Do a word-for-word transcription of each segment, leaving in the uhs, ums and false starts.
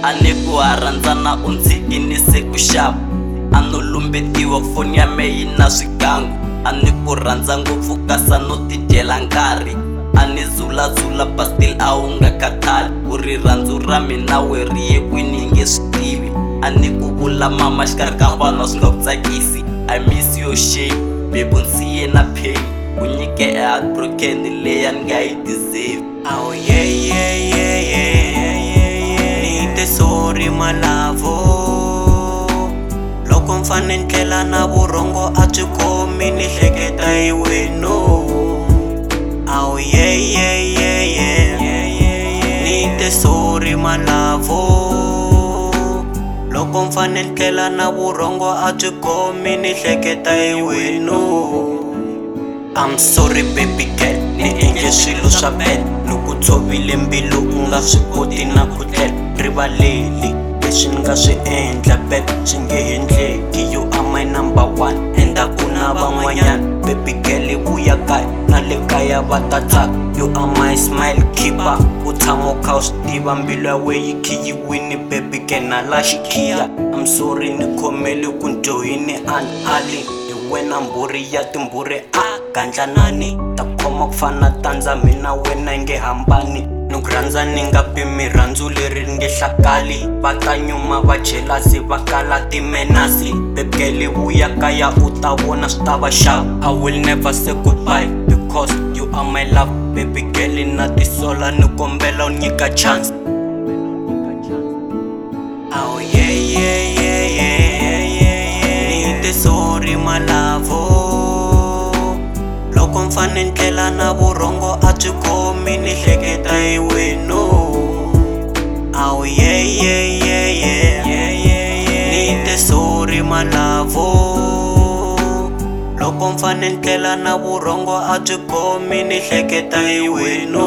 Ani ku harandzana u ndzi inise ku xava, a no lumbetiwa foni ya me yi na swigangu. A ni ku rhandza ngopfu kasa no tidyela nkarhi, a ni zulazula but still a wu nga khathali. Ku ri rhandzu ra mina we ri ye kwini hi nge swi tivi. A ni ku vula mama xikarhi ka vanhu swi nga ku tsakisi. I miss your shape babe, nsiye na pain, u nyike a heartbroken leya ni nga yi deserve. Oh yeah yeah yeah yeah yeah, ni te sorry malavo. Loko mfane ndlela na vurhongo a byi khomi ni hleketa hi wena. Oh yeah yeah yeah yeah, ni te sorry malavo. Loko mfane ndlela na vurhongo a byi khomi ni hleketa hi wena. I'm sorry baby girl, ni endle swilo swa bad. Loko tshovile mbilu u nga swi koti na ku tlela. Rivaleli leswi ni nga swi endla babe, swi nge endleki. You are my number one and a ku na van'wanyana. Baby girl vuya kaya na le kaya va ta tsaka. You are my smile keeper, u tshama u kha u swi tiva mbilu ya we yi khi yi wini. Baby girl na la xikhiya, I'm sorry ni khomele ku njohini anali. Wena mburi ya timburi a gandlanani, ta khoma ku fana tandza mina wena nge hambani. Ni ku rhandza ni nga pimi rhandzu leri nge hlakali. Va ta nyuma va jelasi va kala timenasi. Baby girl vuya kaya u ta vona swi ta va xava. I will never say goodbye because you are my love. Baby girl na tisola ni kombela u nyika chance. Oh yeah yeah yeah yeah yeah, ni te sorry malavo. Loko mfane ndlela na vurhongo a byi khomi ni hleketa hi wena. Oh yeah yeah yeah yeah, ni te sorry malavo. Loko mfane ndlela na vurhongo a byi khomi ni hleketa hi wena.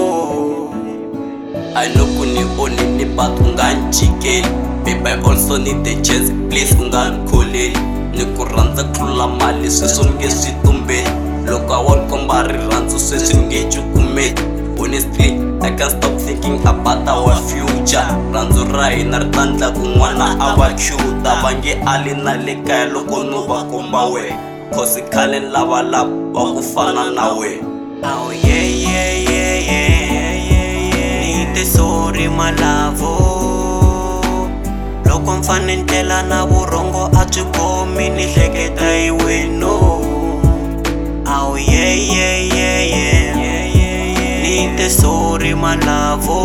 I know ku ni onini but u nga ni jikeli. Babe I also need the chance, please u nga ni kholeli. Ni ku rhandza ku tlula mali sweswo ni nge swi tumbeli. Loko a wo ni komba rirhandzu sweswi ni nge cukumeli. Honestly I can't stop thinking about our future. Rhandzu ra hina ri ta ndla ku n'wana a va cute. Va nge ali na le kaya loko no va komba we, cause khale ni lavalava wa ku fana na we. Oh yeah yeah yeah yeah, ni te sorry malavo. Loko mfane ndlela na vurhongo a byi khomi ni hleketa hi wena. Oh yeah yeah yeah yeah, ni te sorry malavo.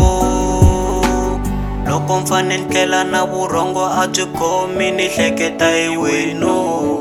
Loko mfane ndlela na vurhongo a byi khomi ni hleketa hi wena.